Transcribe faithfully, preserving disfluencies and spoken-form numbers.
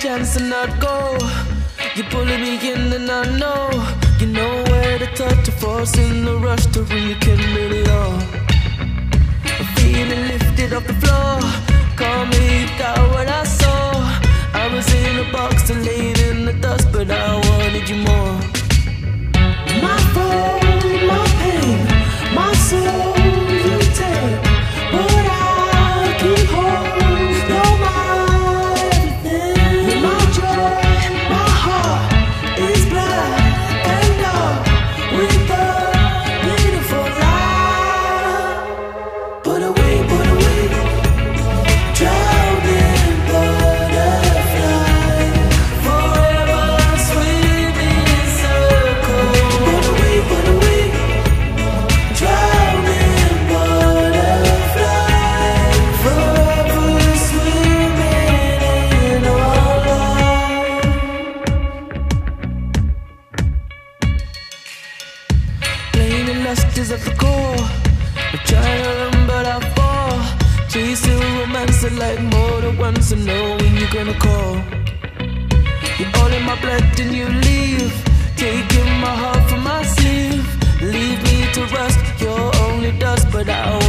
chance to not go. You're pulling me in and I know you know where to touch, to force in the rush to rekindle it all. I'm feeling lifted off the floor. Call me, you got what I saw. I was in a box and laid in the dust, but I wanted you more. My fault, my pain, my soul you take, but I'll keep holding. You're my everything. You're my joy, my heart is black and dark with a beautiful light. Put away, put away, drowning butterfly, forever swimming in circles. Put away, put away, drowning butterfly, forever swimming in our life. Plain and lust is at the core. I'm trying to run but I fall, chasing romance like more than once, and know when you're gonna call. You're all in my blood and you leave, taking my heart from my sleeve. Leave me to rust, you're only dust, but I